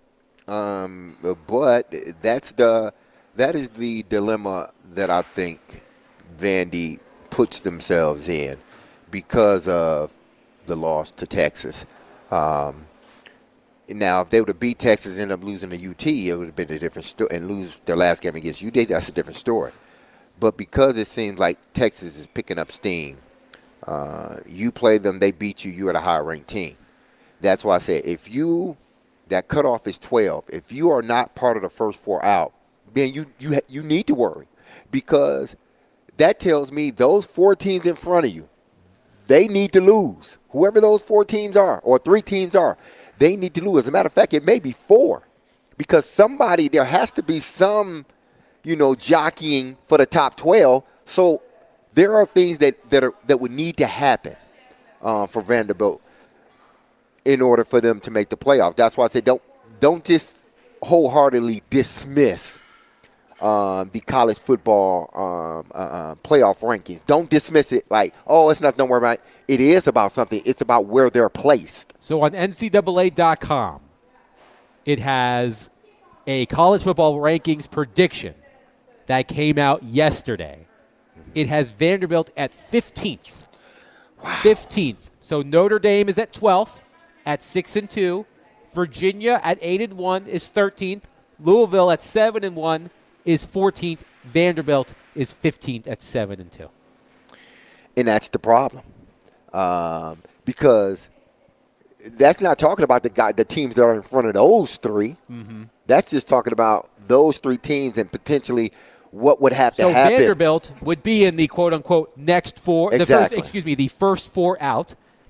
[SPEAKER 3] Um, but that's the that is the dilemma that I think Vandy puts themselves in because of the loss to Texas. Um, now, if they would have beat Texas and end up losing to U T, it would have been a different story. And lose their last game against U T, that's a different story. But because it seems like Texas is picking up steam, uh, you play them, they beat you, you're at a higher ranked team. That's why I said if you that cutoff is twelve. If you are not part of the first four out, then you you you need to worry because that tells me those four teams in front of you, they need to lose. Whoever those four teams are or three teams are, they need to lose. As a matter of fact, it may be four because somebody there has to be some, you know, jockeying for the top twelve. So there are things that that are that would need to happen uh, for Vanderbilt in order for them to make the playoff. That's why I say don't don't just wholeheartedly dismiss um, the college football um, uh, uh, playoff rankings. Don't dismiss it like, oh, it's not, don't worry about it. It is about something. It's about where they're placed.
[SPEAKER 1] So on N C double A dot com, it has a college football rankings prediction that came out yesterday. It has Vanderbilt at fifteenth. Wow. fifteenth. So Notre Dame is at twelfth at six and two. Virginia at eight and one is thirteenth. Louisville at seven and one is fourteenth. Vanderbilt is fifteenth at seven and two.
[SPEAKER 3] And that's the problem. Um, because that's not talking about the guy, the teams that are in front of those three. Mm-hmm. That's just talking about those three teams and potentially what would have to
[SPEAKER 1] so
[SPEAKER 3] happen.
[SPEAKER 1] Vanderbilt would be in the quote-unquote next four. The
[SPEAKER 3] Exactly.
[SPEAKER 1] first, excuse me, the first four out.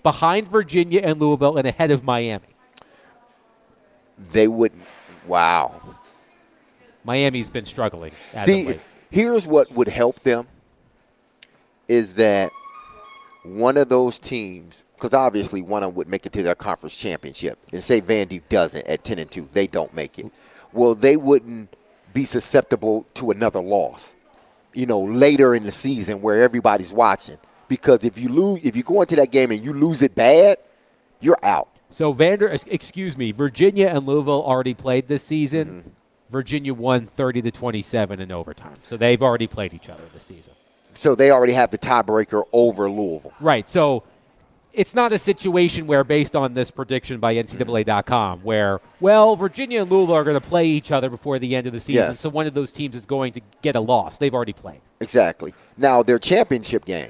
[SPEAKER 1] behind Virginia and Louisville and ahead of Miami.
[SPEAKER 3] They wouldn't. Wow.
[SPEAKER 1] Miami's been struggling as
[SPEAKER 3] See,
[SPEAKER 1] of late.
[SPEAKER 3] here's what would help them is that one of those teams, because obviously one of them would make it to their conference championship, and say Vandy doesn't at ten and two, they don't make it. Well, they wouldn't be susceptible to another loss, you know, later in the season where everybody's watching. Because if you lose, if you go into that game and you lose it bad, you're out.
[SPEAKER 1] So Vander, excuse me, Virginia and Louisville already played this season.
[SPEAKER 3] Mm-hmm.
[SPEAKER 1] Virginia won thirty to twenty-seven in overtime. So they've already played each other this season.
[SPEAKER 3] So they already have the tiebreaker over Louisville.
[SPEAKER 1] Right. So it's not a situation where, based on this prediction by N C double A dot com, where, well, Virginia and Louisville are going to play each other before the end of the season,
[SPEAKER 3] Yes.
[SPEAKER 1] so one of those teams is going to get a loss. They've already played.
[SPEAKER 3] Exactly. Now, their championship game,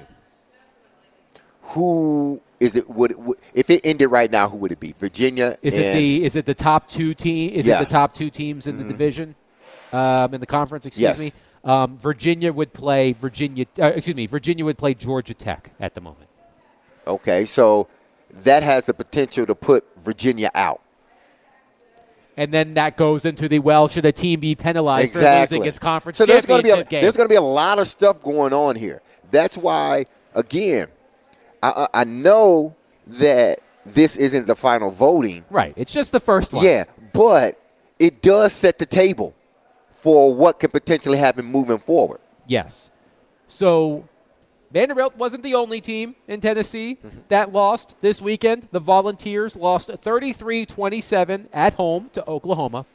[SPEAKER 3] who is it? Would, would if it ended right now, who would it be? Virginia.
[SPEAKER 1] Is
[SPEAKER 3] and,
[SPEAKER 1] it the is it the top two team? Is
[SPEAKER 3] Yeah.
[SPEAKER 1] it the top two teams in the division, um, in the conference? Excuse
[SPEAKER 3] Yes.
[SPEAKER 1] me. Um, Virginia would play Virginia. Uh, excuse me. Virginia would play Georgia Tech at the moment.
[SPEAKER 3] Okay, so that has the potential to put Virginia out.
[SPEAKER 1] And then that goes into the, well, should a team be penalized
[SPEAKER 3] Exactly.
[SPEAKER 1] for losing its conference
[SPEAKER 3] so there's
[SPEAKER 1] championship
[SPEAKER 3] gonna be a,
[SPEAKER 1] game?
[SPEAKER 3] There's going to be a lot of stuff going on here. That's why, again, I, I I know that this isn't the final voting.
[SPEAKER 1] Right. It's just the first one.
[SPEAKER 3] Yeah, but it does set the table for what could potentially happen moving forward.
[SPEAKER 1] Yes. So Vanderbilt wasn't the only team in Tennessee that lost this weekend. The Volunteers lost thirty-three twenty-seven at home to Oklahoma.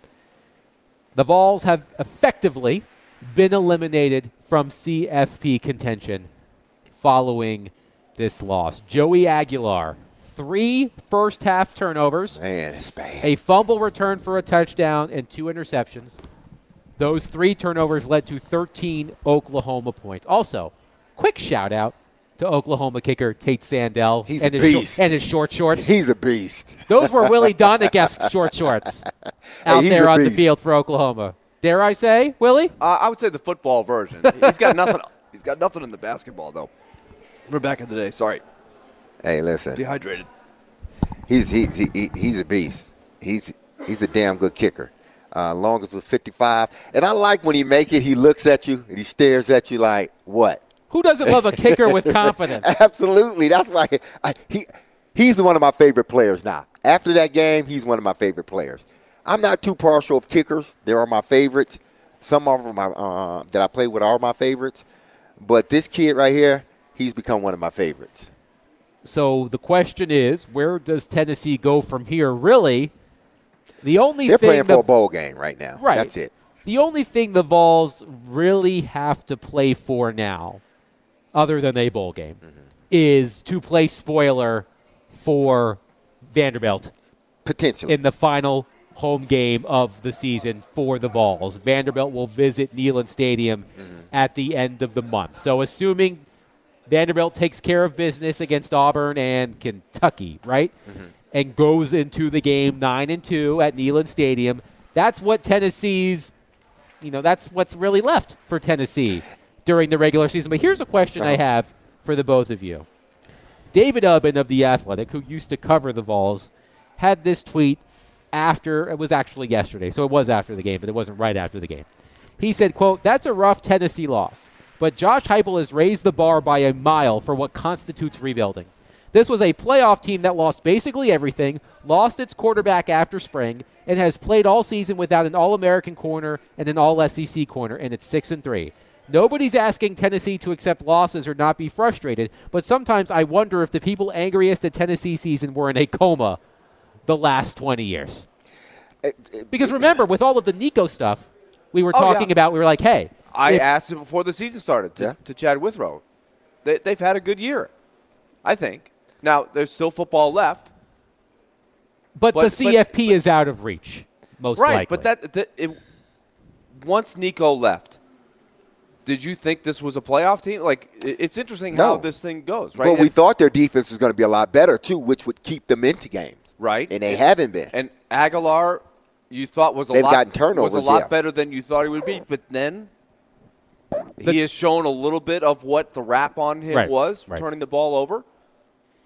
[SPEAKER 1] The Vols have effectively been eliminated from C F P contention following this loss. Joey Aguilar, three first-half turnovers,
[SPEAKER 3] Man, it's bad.
[SPEAKER 1] a fumble return for a touchdown, and two interceptions. Those three turnovers led to thirteen Oklahoma points. Also, quick shout-out to Oklahoma kicker Tate Sandell
[SPEAKER 3] He's
[SPEAKER 1] and,
[SPEAKER 3] a
[SPEAKER 1] his
[SPEAKER 3] beast.
[SPEAKER 1] and his short shorts.
[SPEAKER 3] He's a beast.
[SPEAKER 1] Those were Willie Donigesque short shorts out
[SPEAKER 3] he's
[SPEAKER 1] there
[SPEAKER 3] a
[SPEAKER 1] on the
[SPEAKER 3] beast.
[SPEAKER 1] field for Oklahoma. Dare I say, Willie?
[SPEAKER 4] Uh, I would say the football version. He's got nothing. He's got nothing in the basketball though. We're back in the day. Sorry,
[SPEAKER 3] Hey, listen.
[SPEAKER 4] dehydrated.
[SPEAKER 3] He's he, he, he he's a beast. He's he's a damn good kicker. Uh, longest was fifty-five, and I like when he make it. He looks at you and he stares at you like, "What?"
[SPEAKER 1] Who doesn't love a kicker with confidence?
[SPEAKER 3] Absolutely. That's why I, he he's one of my favorite players now. After that game, he's one of my favorite players. I'm not too partial of kickers. They are my favorites. Some of them are, uh, that I play with are my favorites. But this kid right here, he's become one of my favorites.
[SPEAKER 1] So the question is, where does Tennessee go from here? Really, the only
[SPEAKER 3] They're
[SPEAKER 1] thing
[SPEAKER 3] playing
[SPEAKER 1] the,
[SPEAKER 3] for a bowl game right now.
[SPEAKER 1] Right.
[SPEAKER 3] That's it.
[SPEAKER 1] The only thing the Vols really have to play for now, other than a bowl game,
[SPEAKER 3] Mm-hmm.
[SPEAKER 1] is to play spoiler for Vanderbilt
[SPEAKER 3] Potentially.
[SPEAKER 1] in the final home game of the season for the Vols. Vanderbilt will visit Neyland Stadium
[SPEAKER 3] Mm-hmm.
[SPEAKER 1] at the end of the month. So assuming Vanderbilt takes care of business against Auburn and Kentucky, right?
[SPEAKER 3] Mm-hmm.
[SPEAKER 1] And goes into the game nine and two at Neyland Stadium, that's what Tennessee's, you know, that's what's really left for Tennessee during the regular season. But here's a question I
[SPEAKER 3] Uh-huh.
[SPEAKER 1] have for the both of you. David Ubben of The Athletic, who used to cover the Vols, had this tweet after, it was actually yesterday, so it was after the game, but it wasn't right after the game. He said, quote, "That's a rough Tennessee loss, but Josh Heupel has raised the bar by a mile for what constitutes rebuilding. This was a playoff team that lost basically everything, lost its quarterback after spring, and has played all season without an All-American corner and an All-S E C corner, and it's six and three. Nobody's asking Tennessee to accept losses or not be frustrated, but sometimes I wonder if the people angriest at Tennessee season were in a coma the last twenty years. Because remember, with all of the Nico stuff we were
[SPEAKER 4] Oh,
[SPEAKER 1] talking
[SPEAKER 4] yeah.
[SPEAKER 1] about, we were like, hey.
[SPEAKER 4] I
[SPEAKER 1] if-
[SPEAKER 4] asked him before the season started to,
[SPEAKER 3] Yeah.
[SPEAKER 4] to Chad Withrow. They, they've had a good year, I think. Now, there's still football left.
[SPEAKER 1] but,
[SPEAKER 4] but-
[SPEAKER 1] the C F P is out of reach, most
[SPEAKER 4] Right,
[SPEAKER 1] likely.
[SPEAKER 4] but that, that it, once Nico left, did you think this was a playoff team? Like, it, it's interesting how
[SPEAKER 3] No.
[SPEAKER 4] this thing goes, right?
[SPEAKER 3] But we
[SPEAKER 4] And-
[SPEAKER 3] thought their defense was going to be a lot better, too, which would keep them into games.
[SPEAKER 4] right,
[SPEAKER 3] And they haven't been.
[SPEAKER 4] And Aguilar, you thought was a
[SPEAKER 3] They've
[SPEAKER 4] lot
[SPEAKER 3] gotten turnovers,
[SPEAKER 4] was a lot
[SPEAKER 3] yeah.
[SPEAKER 4] better than you thought he would be, but then
[SPEAKER 1] The-
[SPEAKER 4] he has shown a little bit of what the rap on him
[SPEAKER 1] Right,
[SPEAKER 4] was,
[SPEAKER 1] right.
[SPEAKER 4] turning the ball over.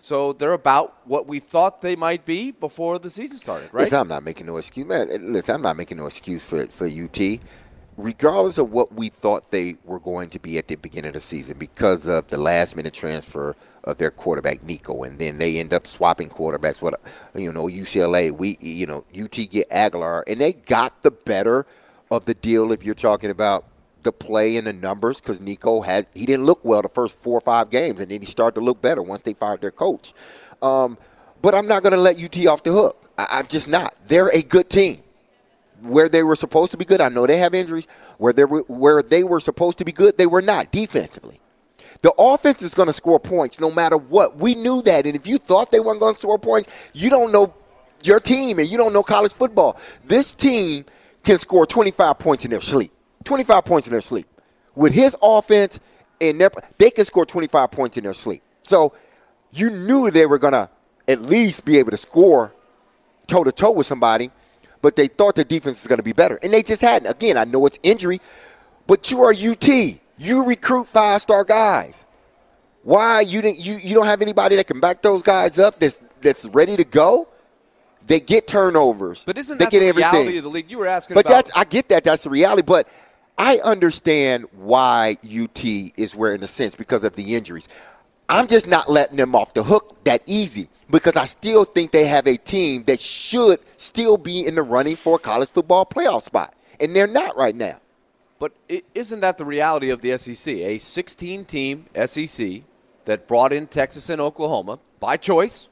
[SPEAKER 4] So they're about what we thought they might be before the season started, right?
[SPEAKER 3] Listen, I'm not making no excuse, man. Listen, I'm not making no excuse for for U T. Regardless of what we thought they were going to be at the beginning of the season, because of the last minute transfer of their quarterback Nico, and then they end up swapping quarterbacks. What you know, U C L A, we you know, U T get Aguilar, and they got the better of the deal if you're talking about the play and the numbers, because Nico had he didn't look well the first four or five games, and then he started to look better once they fired their coach. Um, but I'm not going to let U T off the hook. I, I'm just not. They're a good team. Where they were supposed to be good, I know they have injuries. Where they were, where they were supposed to be good, they were not defensively. The offense is going to score points no matter what. We knew that, and if you thought they weren't going to score points, you don't know your team and you don't know college football. This team can score twenty-five points in their sleep. twenty-five points in their sleep. With his offense, and their, they can score twenty-five points in their sleep. So you knew they were going to at least be able to score toe-to-toe with somebody, but they thought the defense was going to be better, and they just hadn't. Again, I know it's injury, but you are U T. You recruit five-star guys. Why you didn't? You, you don't have anybody that can back those guys up that's that's ready to go? They get turnovers.
[SPEAKER 4] But isn't
[SPEAKER 3] they
[SPEAKER 4] that
[SPEAKER 3] get
[SPEAKER 4] the
[SPEAKER 3] everything.
[SPEAKER 4] reality of the league? You were asking
[SPEAKER 3] but
[SPEAKER 4] about.
[SPEAKER 3] But that's I get that. That's the reality. But I understand why U T is where, in a sense, because of the injuries. I'm just not letting them off the hook that easy, because I still think they have a team that should still be in the running for a college football playoff spot, and they're not right now.
[SPEAKER 4] But isn't that the reality of the S E C? A sixteen-team S E C that brought in Texas and Oklahoma by choice,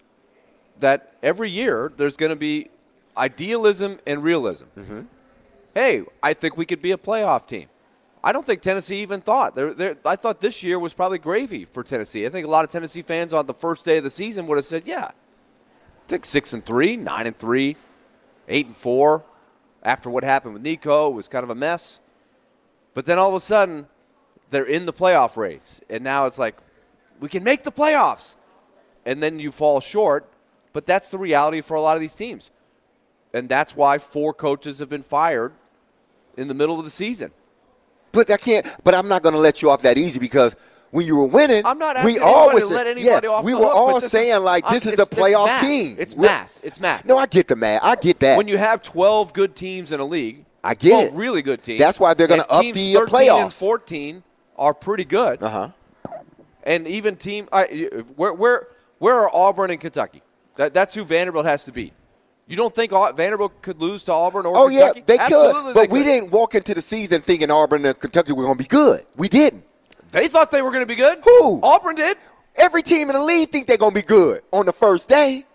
[SPEAKER 4] that every year there's going to be idealism and realism. Mm-hmm. Hey, I think we could be a playoff team. I don't think Tennessee even thought. They're, they're, I thought this year was probably gravy for Tennessee. I think a lot of Tennessee fans on the first day of the season would have said, yeah, I think six and three, nine and three, eight and four. After what happened with Nico, it was kind of a mess. But then all of a sudden, they're in the playoff race. And now it's like, we can make the playoffs. And then you fall short. But that's the reality for a lot of these teams. And that's why four coaches have been fired in the middle of the season.
[SPEAKER 3] But I can't. But I'm not going to let you off that easy, because when you were winning,
[SPEAKER 4] I'm not asking
[SPEAKER 3] we always
[SPEAKER 4] to let anybody
[SPEAKER 3] yeah,
[SPEAKER 4] off
[SPEAKER 3] we
[SPEAKER 4] the
[SPEAKER 3] were
[SPEAKER 4] hook,
[SPEAKER 3] all
[SPEAKER 4] but this
[SPEAKER 3] saying
[SPEAKER 4] is,
[SPEAKER 3] like this
[SPEAKER 4] I'm,
[SPEAKER 3] is a playoff
[SPEAKER 4] it's
[SPEAKER 3] team.
[SPEAKER 4] It's
[SPEAKER 3] We're,
[SPEAKER 4] math. It's math.
[SPEAKER 3] No, I get the math. I get that.
[SPEAKER 4] When you have twelve good teams in a league,
[SPEAKER 3] I get
[SPEAKER 4] twelve
[SPEAKER 3] it.
[SPEAKER 4] really good teams.
[SPEAKER 3] That's why they're going to up
[SPEAKER 4] teams
[SPEAKER 3] the
[SPEAKER 4] thirteen
[SPEAKER 3] playoffs.
[SPEAKER 4] and fourteen are pretty good.
[SPEAKER 3] Uh huh.
[SPEAKER 4] And even team, I, where where where are Auburn and Kentucky? That, that's who Vanderbilt has to beat. You don't think Vanderbilt could lose to Auburn or
[SPEAKER 3] oh,
[SPEAKER 4] Kentucky?
[SPEAKER 3] yeah, they
[SPEAKER 4] Absolutely
[SPEAKER 3] could.
[SPEAKER 4] they
[SPEAKER 3] But we
[SPEAKER 4] could.
[SPEAKER 3] didn't walk into the season thinking Auburn and Kentucky were going to be good. We didn't.
[SPEAKER 4] They thought they were going to be good.
[SPEAKER 3] Who?
[SPEAKER 4] Auburn did.
[SPEAKER 3] Every team in the league think they're going to be good on the first day.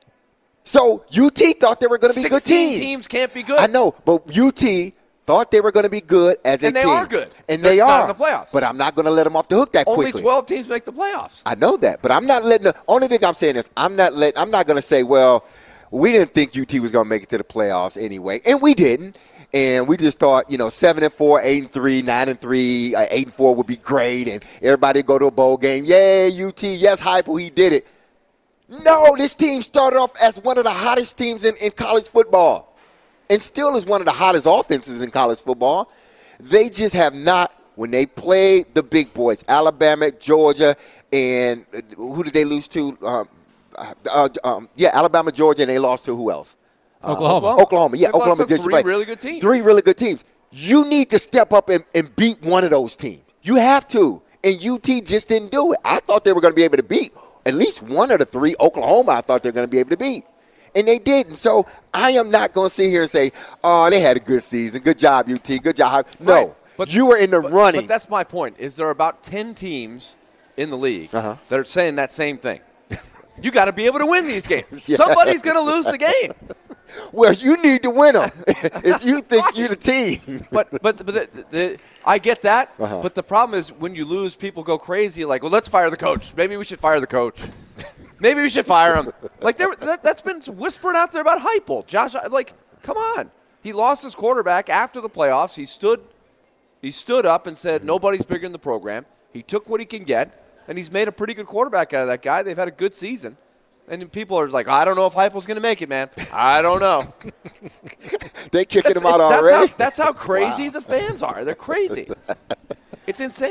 [SPEAKER 3] So U T thought they were going to be good teams.
[SPEAKER 4] teams can't be good.
[SPEAKER 3] I know, but U T thought they were going to be good as a
[SPEAKER 4] And they
[SPEAKER 3] team.
[SPEAKER 4] are good.
[SPEAKER 3] And
[SPEAKER 4] They're
[SPEAKER 3] they
[SPEAKER 4] not
[SPEAKER 3] are.
[SPEAKER 4] in the playoffs.
[SPEAKER 3] But I'm not going to let them off the hook that
[SPEAKER 4] Only
[SPEAKER 3] quickly.
[SPEAKER 4] twelve teams make the playoffs.
[SPEAKER 3] I know that, but I'm not letting the only thing I'm saying is I'm not let I'm not going to say, well, we didn't think U T was going to make it to the playoffs anyway, and we didn't. And we just thought, you know, seven and four, eight and three, nine and three, uh, eight and four would be great, and everybody go to a bowl game. Yay, U T! Yes, Heupel, he did it. No, this team started off as one of the hottest teams in, in college football, and still is one of the hottest offenses in college football. They just have not, when they played the big boys, Alabama, Georgia, and who did they lose to? Um, uh, um, yeah, Alabama, Georgia, and they lost to who else?
[SPEAKER 1] Oklahoma.
[SPEAKER 3] Uh, Oklahoma, yeah,
[SPEAKER 4] They've lost
[SPEAKER 3] Oklahoma
[SPEAKER 4] to
[SPEAKER 3] did
[SPEAKER 4] three
[SPEAKER 3] play.
[SPEAKER 4] really good teams.
[SPEAKER 3] Three really good teams. You need to step up and, and beat one of those teams. You have to. And U T just didn't do it. I thought they were going to be able to beat at least one of the three. Oklahoma, I thought they were going to be able to beat. And they didn't. So I am not going to sit here and say, oh, they had a good season. Good job, U T. Good job. No.
[SPEAKER 4] Right. But,
[SPEAKER 3] you were in the
[SPEAKER 4] but,
[SPEAKER 3] running.
[SPEAKER 4] But that's my point, is there are about ten teams in the league
[SPEAKER 3] Uh-huh.
[SPEAKER 4] that are saying that same thing. You got to be able to win these games.
[SPEAKER 3] Yeah.
[SPEAKER 4] Somebody's going to lose the game.
[SPEAKER 3] Well, you need to win them if you think you're the team.
[SPEAKER 4] But but, but the, the, I get that.
[SPEAKER 3] Uh-huh.
[SPEAKER 4] But the problem is when you lose, people go crazy. Like, well, let's fire the coach. Maybe we should fire the coach. Maybe we should fire him. Like there, that, that's been whispered out there about Heupel. Josh, like, come on. He lost his quarterback after the playoffs. He stood, he stood up and said, nobody's bigger than the program. He took what he can get, and he's made a pretty good quarterback out of that guy. They've had a good season. And then people are like, I don't know if Heupel's going to make it, man. I don't know.
[SPEAKER 3] They kicking
[SPEAKER 4] That's,
[SPEAKER 3] him out
[SPEAKER 4] that's
[SPEAKER 3] already?
[SPEAKER 4] How, that's how crazy wow. the fans are. They're crazy. It's insane.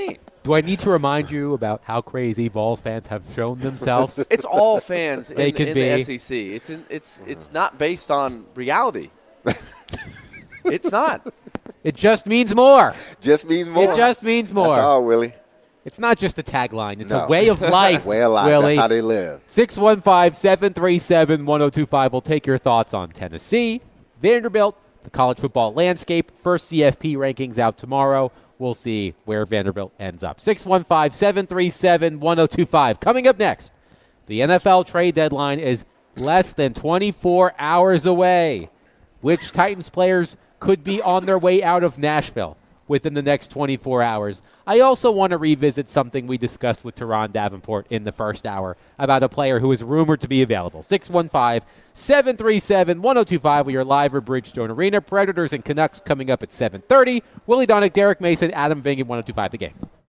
[SPEAKER 1] Do I need to remind you about how crazy Vols fans have shown themselves?
[SPEAKER 4] It's all fans
[SPEAKER 1] They
[SPEAKER 4] in,
[SPEAKER 1] could
[SPEAKER 4] in
[SPEAKER 1] be.
[SPEAKER 4] the S E C. It's in, it's it's not based on reality. It's not.
[SPEAKER 1] It just means more.
[SPEAKER 3] Just means more.
[SPEAKER 1] It just means more.
[SPEAKER 3] That's all, Willie.
[SPEAKER 1] It's not just a tagline. It's
[SPEAKER 3] No.
[SPEAKER 1] a way of life.
[SPEAKER 3] Way of life.
[SPEAKER 1] Willie.
[SPEAKER 3] That's how they live.
[SPEAKER 1] six one five, seven three seven, one oh two five. We'll take your thoughts on Tennessee, Vanderbilt, the college football landscape. First C F P rankings out tomorrow. We'll see where Vanderbilt ends up. six one five, seven three seven, one oh two five. Coming up next, the N F L trade deadline is less than twenty-four hours away. Which Titans players could be on their way out of Nashville within the next twenty-four hours? I also want to revisit something we discussed with Teron Davenport in the first hour about a player who is rumored to be available. six one five, seven three seven, one oh two five. We are live at Bridgestone Arena. Predators and Canucks coming up at seven thirty. Willie Donick, Derek Mason, Adam Vingan, one oh two five The Game.